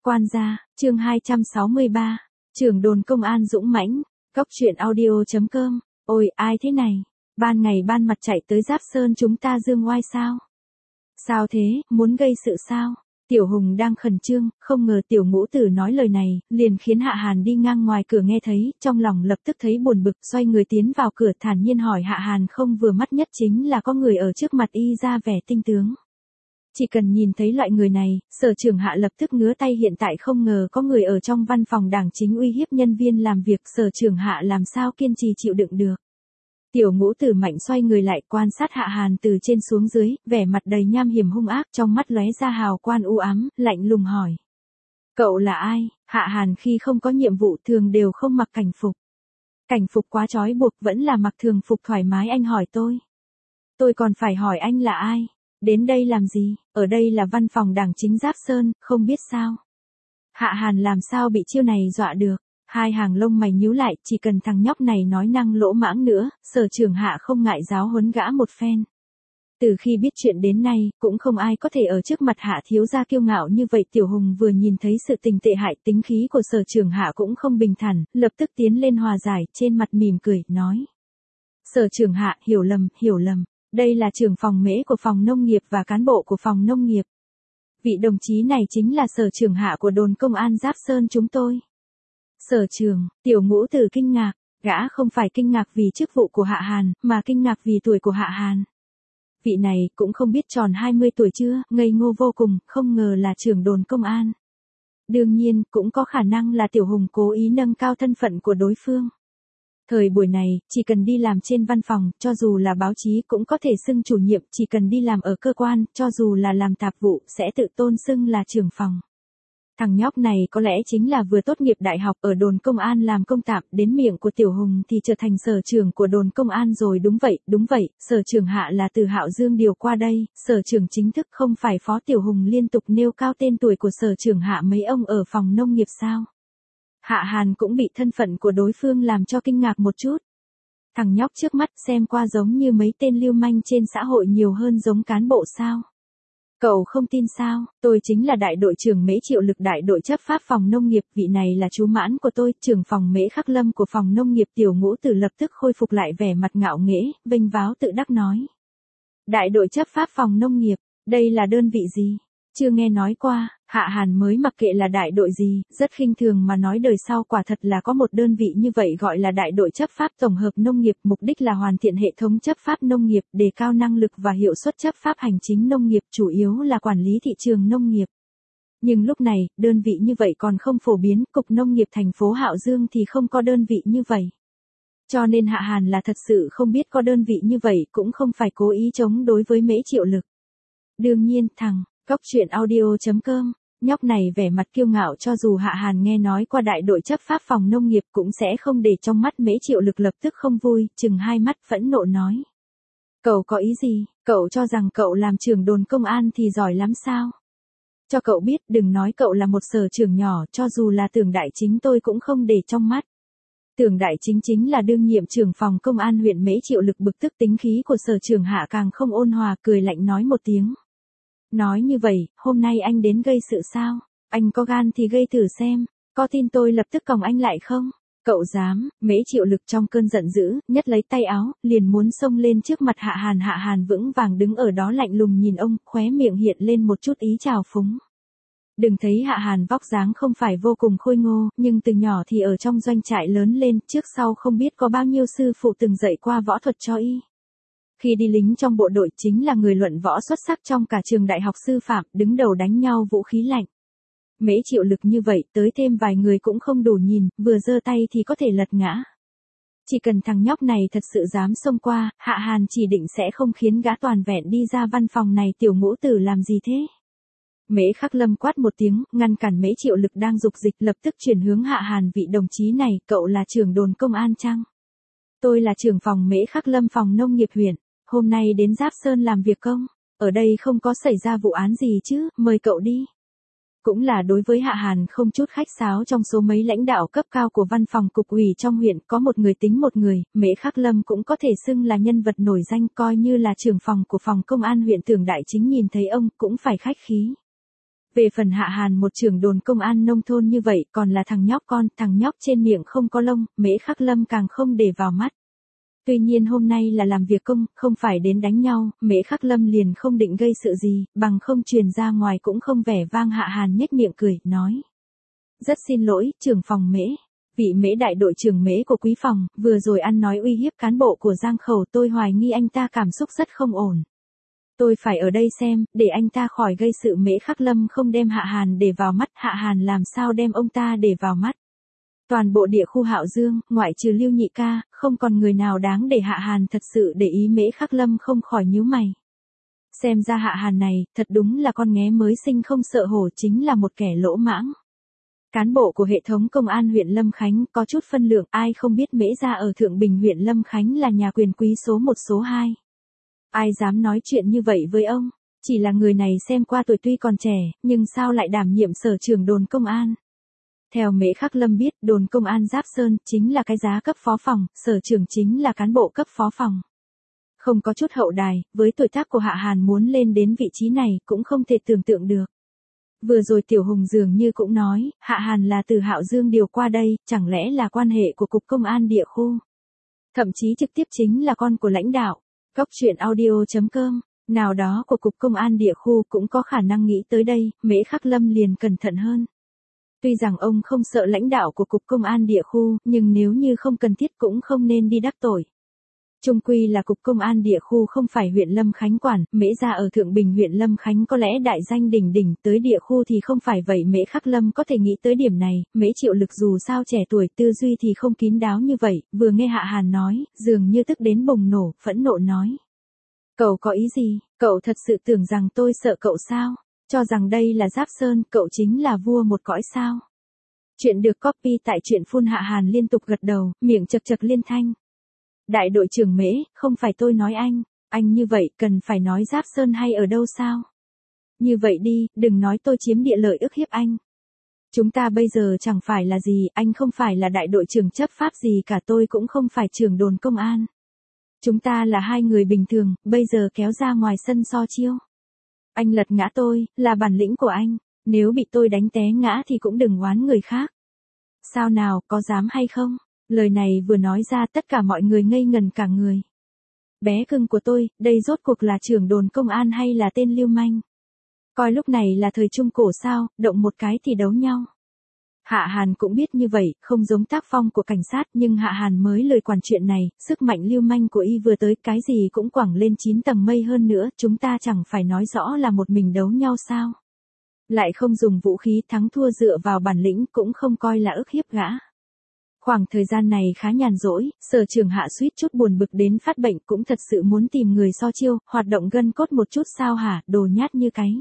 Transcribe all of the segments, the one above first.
Quan gia, chương 263, trưởng đồn công an dũng mãnh, góc truyện audio.com, ôi ai thế này, ban ngày ban mặt chạy tới Giáp Sơn chúng ta dương oai sao? Sao thế, muốn gây sự sao? Tiểu Hùng đang khẩn trương, không ngờ Tiểu Ngũ Tử nói lời này, liền khiến Hạ Hàn đi ngang ngoài cửa nghe thấy, trong lòng lập tức thấy buồn bực, xoay người tiến vào cửa thản nhiên hỏi Hạ Hàn không vừa mắt nhất chính là có người ở trước mặt y ra vẻ tinh tướng. Chỉ cần nhìn thấy loại người này, Sở Trưởng Hạ lập tức ngứa tay, hiện tại không ngờ có người ở trong văn phòng Đảng Chính uy hiếp nhân viên làm việc, Sở Trưởng Hạ làm sao kiên trì chịu đựng được. Tiểu Ngũ Tử mạnh xoay người lại quan sát Hạ Hàn từ trên xuống dưới, vẻ mặt đầy nham hiểm hung ác, trong mắt lóe ra hào quang u ám, lạnh lùng hỏi. Cậu là ai? Hạ Hàn khi không có nhiệm vụ thường đều không mặc cảnh phục. Cảnh phục quá trói buộc, vẫn là mặc thường phục thoải mái, anh hỏi tôi. Tôi còn phải hỏi anh là ai? Đến đây làm gì? Ở đây là văn phòng Đảng Chính Giáp Sơn, không biết sao? Hạ Hàn làm sao bị chiêu này dọa được? Hai hàng lông mày nhíu lại, chỉ cần thằng nhóc này nói năng lỗ mãng nữa, Sở Trưởng Hạ không ngại giáo huấn gã một phen. Từ khi biết chuyện đến nay, cũng không ai có thể ở trước mặt Hạ thiếu gia kiêu ngạo như vậy. Tiểu Hùng vừa nhìn thấy sự tình tệ hại, tính khí của Sở Trưởng Hạ cũng không bình thản, lập tức tiến lên hòa giải, trên mặt mỉm cười, nói. Sở Trưởng Hạ, hiểu lầm. Đây là trưởng phòng mễ của phòng nông nghiệp và cán bộ của phòng nông nghiệp. Vị đồng chí này chính là Sở Trưởng Hạ của đồn công an Giáp Sơn chúng tôi. Sở Trưởng, Tiểu Ngũ Tử kinh ngạc, gã không phải kinh ngạc vì chức vụ của Hạ Hàn, mà kinh ngạc vì tuổi của Hạ Hàn. Vị này cũng không biết tròn 20 tuổi chưa, ngây ngô vô cùng, không ngờ là trưởng đồn công an. Đương nhiên, cũng có khả năng là Tiểu Hùng cố ý nâng cao thân phận của đối phương. Thời buổi này, chỉ cần đi làm trên văn phòng, cho dù là báo chí cũng có thể xưng chủ nhiệm, chỉ cần đi làm ở cơ quan, cho dù là làm tạp vụ, sẽ tự tôn xưng là trưởng phòng. Thằng nhóc này có lẽ chính là vừa tốt nghiệp đại học ở đồn công an làm công tạm, đến miệng của Tiểu Hùng thì trở thành sở trưởng của đồn công an rồi. Đúng vậy, Sở Trưởng Hạ là từ Hạo Dương điều qua đây, sở trưởng chính thức không phải Phó. Tiểu Hùng liên tục nêu cao tên tuổi của Sở Trưởng Hạ mấy ông ở phòng nông nghiệp sao. Hạ Hàn cũng bị thân phận của đối phương làm cho kinh ngạc một chút. Thằng nhóc trước mắt xem qua giống như mấy tên lưu manh trên xã hội nhiều hơn giống cán bộ sao. Cậu không tin sao, tôi chính là đại đội trưởng Mễ Triệu Lực, đại đội chấp pháp phòng nông nghiệp, vị này là chú Mãn của tôi, trưởng phòng Mễ Khắc Lâm của phòng nông nghiệp. Tiểu Ngũ Tử lập tức khôi phục lại vẻ mặt ngạo nghễ, vênh váo tự đắc nói. Đại đội chấp pháp phòng nông nghiệp, đây là đơn vị gì? Chưa nghe nói qua. Hạ Hàn mới mặc kệ là đại đội gì, rất khinh thường mà nói đời sau quả thật là có một đơn vị như vậy gọi là đại đội chấp pháp tổng hợp nông nghiệp, mục đích là hoàn thiện hệ thống chấp pháp nông nghiệp, đề cao năng lực và hiệu suất chấp pháp hành chính nông nghiệp, chủ yếu là quản lý thị trường nông nghiệp. Nhưng lúc này, đơn vị như vậy còn không phổ biến, cục nông nghiệp thành phố Hạo Dương thì không có đơn vị như vậy. Cho nên Hạ Hàn là thật sự không biết có đơn vị như vậy, cũng không phải cố ý chống đối với Mễ Triệu Lực. Đương nhiên, góc truyện audio.com, nhóc này vẻ mặt kiêu ngạo, cho dù Hạ Hàn nghe nói qua đại đội chấp pháp phòng nông nghiệp cũng sẽ không để trong mắt. Mễ Triệu Lực lập tức không vui, trừng hai mắt phẫn nộ nói. Cậu có ý gì, cậu cho rằng cậu làm trưởng đồn công an thì giỏi lắm sao? Cho cậu biết, đừng nói cậu là một sở trưởng nhỏ, cho dù là Tưởng Đại Chính tôi cũng không để trong mắt. Tưởng Đại Chính chính là đương nhiệm trưởng phòng công an huyện. Mễ Triệu Lực bực tức, tính khí của Sở Trưởng Hạ càng không ôn hòa, cười lạnh nói một tiếng. Nói như vậy, hôm nay anh đến gây sự sao? Anh có gan thì gây thử xem, có tin tôi lập tức còng anh lại không? Cậu dám? Mễ Triệu Lực trong cơn giận dữ, nhấc lấy tay áo, liền muốn xông lên trước mặt Hạ Hàn. Hạ Hàn vững vàng đứng ở đó lạnh lùng nhìn ông, khóe miệng hiện lên một chút ý trào phúng. Đừng thấy Hạ Hàn vóc dáng không phải vô cùng khôi ngô, nhưng từ nhỏ thì ở trong doanh trại lớn lên, trước sau không biết có bao nhiêu sư phụ từng dạy qua võ thuật cho y. Khi đi lính trong bộ đội chính là người luận võ xuất sắc trong cả trường đại học sư phạm, đứng đầu đánh nhau vũ khí lạnh. Mễ Triệu Lực như vậy, tới thêm vài người cũng không đủ nhìn, vừa giơ tay thì có thể lật ngã. Chỉ cần thằng nhóc này thật sự dám xông qua, Hạ Hàn chỉ định sẽ không khiến gã toàn vẹn đi ra văn phòng này. Tiểu Ngũ Tử làm gì thế? Mễ Khắc Lâm quát một tiếng, ngăn cản Mễ Triệu Lực đang dục dịch, lập tức chuyển hướng Hạ Hàn. Vị đồng chí này, cậu là trưởng đồn công an chăng? Tôi là trưởng phòng Mễ Khắc Lâm phòng nông nghiệp huyện. Hôm nay đến Giáp Sơn làm việc không? Ở đây không có xảy ra vụ án gì chứ, mời cậu đi. Cũng là đối với Hạ Hàn không chút khách sáo, trong số mấy lãnh đạo cấp cao của văn phòng cục ủy trong huyện, có một người tính một người, Mễ Khắc Lâm cũng có thể xưng là nhân vật nổi danh, coi như là trưởng phòng của phòng công an huyện. Tưởng Đại Chính nhìn thấy ông, cũng phải khách khí. Về phần Hạ Hàn một trưởng đồn công an nông thôn như vậy còn là thằng nhóc con, thằng nhóc trên miệng không có lông, Mễ Khắc Lâm càng không để vào mắt. Tuy nhiên hôm nay là làm việc công, không phải đến đánh nhau, Mễ Khắc Lâm liền không định gây sự gì, bằng không truyền ra ngoài cũng không vẻ vang. Hạ Hàn nhếch miệng cười, nói. Rất xin lỗi, trưởng phòng Mễ. Vị Mễ đại đội trưởng Mễ của quý phòng, vừa rồi ăn nói uy hiếp cán bộ của Giang Khẩu, tôi hoài nghi anh ta cảm xúc rất không ổn. Tôi phải ở đây xem, để anh ta khỏi gây sự. Mễ Khắc Lâm không đem Hạ Hàn để vào mắt, Hạ Hàn làm sao đem ông ta để vào mắt. Toàn bộ địa khu Hạo Dương, ngoại trừ Lưu Nhị ca, không còn người nào đáng để Hạ Hàn thật sự để ý. Mễ Khắc Lâm không khỏi nhíu mày. Xem ra Hạ Hàn này, thật đúng là con nghé mới sinh không sợ hổ, chính là một kẻ lỗ mãng. Cán bộ của hệ thống công an huyện Lâm Khánh có chút phân lượng, ai không biết Mễ gia ở Thượng Bình huyện Lâm Khánh là nhà quyền quý số 1 số 2. Ai dám nói chuyện như vậy với ông, chỉ là người này xem qua tuổi tuy còn trẻ, nhưng sao lại đảm nhiệm sở trưởng đồn công an. Theo Mễ Khắc Lâm biết, đồn công an Giáp Sơn chính là cái giá cấp phó phòng, sở trưởng chính là cán bộ cấp phó phòng. Không có chút hậu đài, với tuổi tác của Hạ Hàn muốn lên đến vị trí này cũng không thể tưởng tượng được. Vừa rồi Tiểu Hùng dường như cũng nói, Hạ Hàn là từ Hạo Dương điều qua đây, chẳng lẽ là quan hệ của Cục Công an địa khu. Thậm chí trực tiếp chính là con của lãnh đạo. Góc truyện audio.com, nào đó của Cục Công an địa khu cũng có khả năng nghĩ tới đây, Mễ Khắc Lâm liền cẩn thận hơn. Tuy rằng ông không sợ lãnh đạo của Cục Công an địa khu, nhưng nếu như không cần thiết cũng không nên đi đắc tội. Chung quy là Cục Công an địa khu không phải huyện Lâm Khánh quản, Mễ gia ở Thượng Bình huyện Lâm Khánh có lẽ đại danh đỉnh đỉnh, tới địa khu thì không phải vậy. Mễ Khắc Lâm có thể nghĩ tới điểm này, Mễ Triệu Lực dù sao trẻ tuổi, tư duy thì không kín đáo như vậy, vừa nghe Hạ Hàn nói, dường như tức đến bùng nổ, phẫn nộ nói. Cậu có ý gì, cậu thật sự tưởng rằng tôi sợ cậu sao? Cho rằng đây là Giáp Sơn, cậu chính là vua một cõi sao? Chuyện được copy tại truyện phun. Hạ Hàn liên tục gật đầu, miệng chật chật liên thanh. Đại đội trưởng Mễ, không phải tôi nói anh như vậy cần phải nói Giáp Sơn hay ở đâu sao? Như vậy đi, đừng nói tôi chiếm địa lợi ức hiếp anh. Chúng ta bây giờ chẳng phải là gì, anh không phải là đại đội trưởng chấp pháp gì cả, tôi cũng không phải trưởng đồn công an. Chúng ta là hai người bình thường, bây giờ kéo ra ngoài sân so chiêu. Anh lật ngã tôi, là bản lĩnh của anh, nếu bị tôi đánh té ngã thì cũng đừng oán người khác. Sao nào, có dám hay không? Lời này vừa nói ra tất cả mọi người ngây ngần cả người. Bé cưng của tôi, đây rốt cuộc là trưởng đồn công an hay là tên lưu manh? Coi lúc này là thời Trung Cổ sao, động một cái thì đấu nhau. Hạ Hàn cũng biết như vậy, không giống tác phong của cảnh sát, nhưng Hạ Hàn mới lời quản chuyện này, sức mạnh lưu manh của y vừa tới, cái gì cũng quẳng lên 9 tầng mây. Hơn nữa, chúng ta chẳng phải nói rõ là một mình đấu nhau sao? Lại không dùng vũ khí, thắng thua dựa vào bản lĩnh, cũng không coi là ức hiếp gã. Khoảng thời gian này khá nhàn rỗi, sở trưởng Hạ suýt chút buồn bực đến phát bệnh, cũng thật sự muốn tìm người so chiêu, hoạt động gân cốt một chút sao hả, đồ nhát như cái.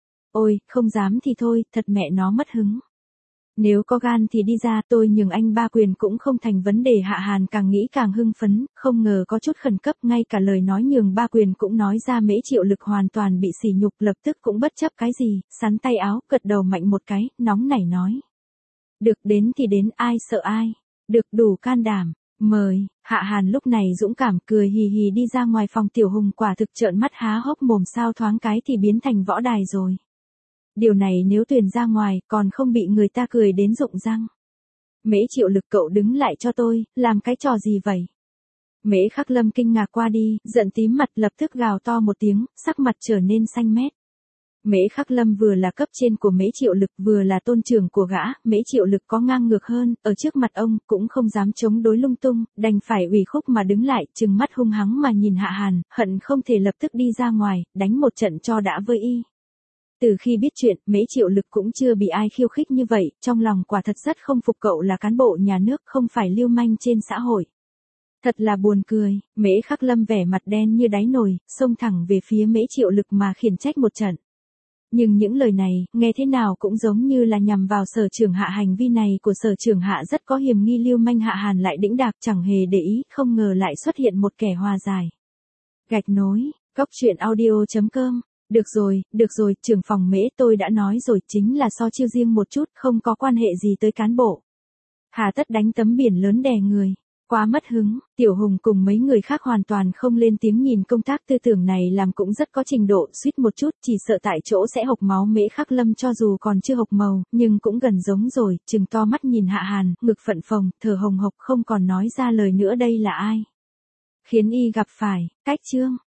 Ôi, không dám thì thôi, thật mẹ nó mất hứng. Nếu có gan thì đi ra, tôi nhường anh 3 quyền cũng không thành vấn đề. Hạ Hàn càng nghĩ càng hưng phấn, không ngờ có chút khẩn cấp, ngay cả lời nói nhường 3 quyền cũng nói ra. Mễ Triệu Lực hoàn toàn bị sỉ nhục, lập tức cũng bất chấp cái gì, sắn tay áo, gật đầu mạnh một cái, nóng nảy nói. Được, đến thì đến, ai sợ ai. Được, đủ can đảm, mời. Hạ Hàn lúc này dũng cảm cười hì hì đi ra ngoài phòng. Tiểu Hùng quả thực trợn mắt há hốc mồm, sao thoáng cái thì biến thành võ đài rồi. Điều này nếu tuyển ra ngoài, còn không bị người ta cười đến rụng răng. Mễ Triệu Lực, cậu đứng lại cho tôi, làm cái trò gì vậy? Mễ Khắc Lâm kinh ngạc qua đi, giận tím mặt, lập tức gào to một tiếng, sắc mặt trở nên xanh mét. Mễ Khắc Lâm vừa là cấp trên của Mễ Triệu Lực, vừa là tôn trưởng của gã. Mễ Triệu Lực có ngang ngược hơn, ở trước mặt ông cũng không dám chống đối lung tung, đành phải ủy khúc mà đứng lại, trừng mắt hung hăng mà nhìn Hạ Hàn, hận không thể lập tức đi ra ngoài, đánh một trận cho đã với y. Từ khi biết chuyện, Mễ Triệu Lực cũng chưa bị ai khiêu khích như vậy, trong lòng quả thật rất không phục. Cậu là cán bộ nhà nước, không phải lưu manh trên xã hội. Thật là buồn cười. Mễ Khắc Lâm vẻ mặt đen như đáy nồi, xông thẳng về phía Mễ Triệu Lực mà khiển trách một trận. Nhưng những lời này, nghe thế nào cũng giống như là nhằm vào sở trưởng Hạ. Hành vi này của sở trưởng Hạ rất có hiểm nghi. Lưu manh. Hạ Hàn lại đĩnh đạc chẳng hề để ý, không ngờ lại xuất hiện một kẻ hòa giải. Gạch nối, góc truyện audio.com. Được rồi, trưởng phòng Mễ, tôi đã nói rồi, chính là so chiêu riêng một chút, không có quan hệ gì tới cán bộ. Hà tất đánh tấm biển lớn đè người. Quá mất hứng, Tiểu Hùng cùng mấy người khác hoàn toàn không lên tiếng nhìn công tác tư tưởng này làm cũng rất có trình độ, suýt một chút, chỉ sợ tại chỗ sẽ hộc máu Mễ Khắc Lâm cho dù còn chưa hộc màu, nhưng cũng gần giống rồi, trừng to mắt nhìn Hạ Hàn, ngực phận phồng, thở hồng hộc không còn nói ra lời nữa đây là ai. Khiến y gặp phải, cách chương.